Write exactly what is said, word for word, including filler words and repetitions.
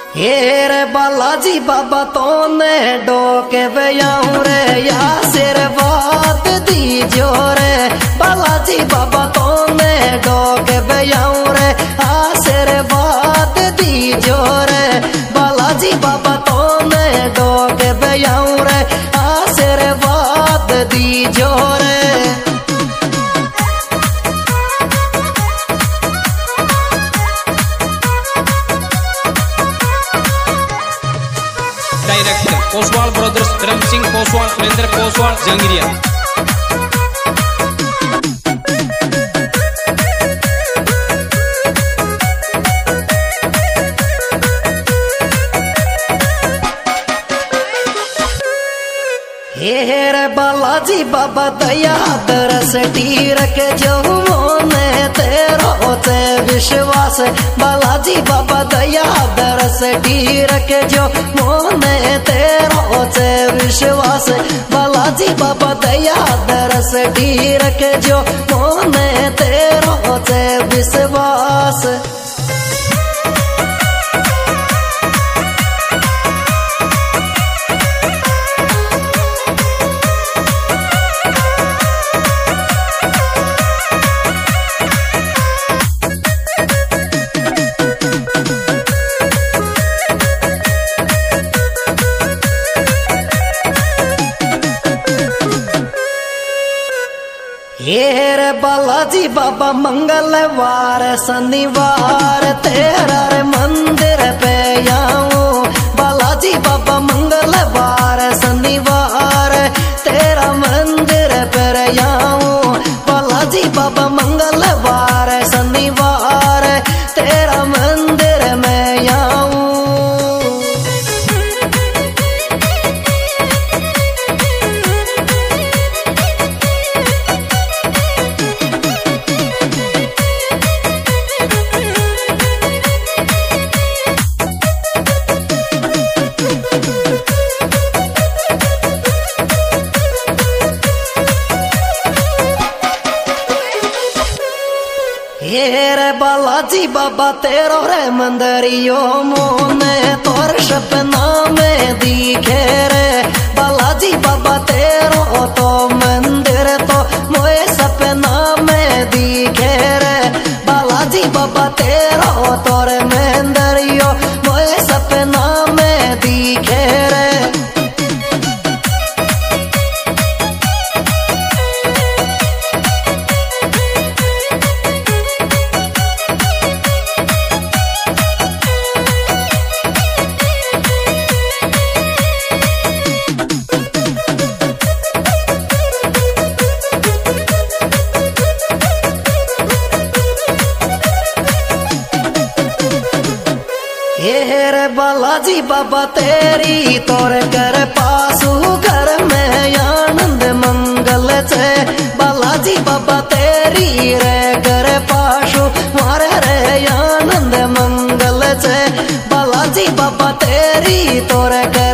हे रे बालाजी बाबा तो ने डोके बयाऊं रे या आशीर्वाद दीजो रे बालाजी बाबा तो ने डोके बयाऊं रे आशीर्वाद दीजो रे बालाजी बाबा तो ने डोके बयाऊं रे आशीर्वाद दीजो रे। डायरेक्टर कोसवाल ब्रदर्स धर्म सिंह कोसवाल सुरेंद्र कोसवाल जंगरिया। हे रे बालाजी बाबा दया दरस टीर के जो मोने तेरो ते विश्वास बालाजी बाबा दया दरस टीर के जो मोने तेरो ते विश्वास बालाजी बाबा दया दरस टीर के जो मोने तेरो ते विश्वास। हे रे बालाजी बाबा मंगलवार शनिवार तेरा रे मंदिर पे आऊं बालाजी बाबा मंगलवार शनिवार तेरा मंदिर पे आऊं बालाजी बाबा मंगलवार शनिवार तेरा मंदिर में आऊं। हे रे बालाजी बाबा तेरो रे मंदिरियो मोने तोर सपना में दिखे रे बालाजी बाबा तेरो तो मंदिर तो मोए सपना में दिखे रे बालाजी बाबा तेरो तोर मंदिरियो मोए सपना में दिखे रे। हे रे बालाजी बाबा तेरी तोर कर पासू घर में आनंद मंगल छे बालाजी बाबा तेरी रे घर पासू मारे रे आनंद मंगल छे बालाजी बाबा तेरी तोर कर